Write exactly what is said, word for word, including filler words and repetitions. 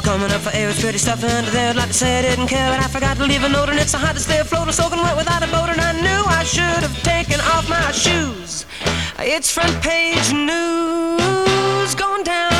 Coming up for air, it's pretty stuff under there. I'd like to say I didn't care, but I forgot to leave a note, and it's so hot to stay afloat. I'm soaking wet without a boat, and I knew I should have taken off my shoes. It's front page news, going down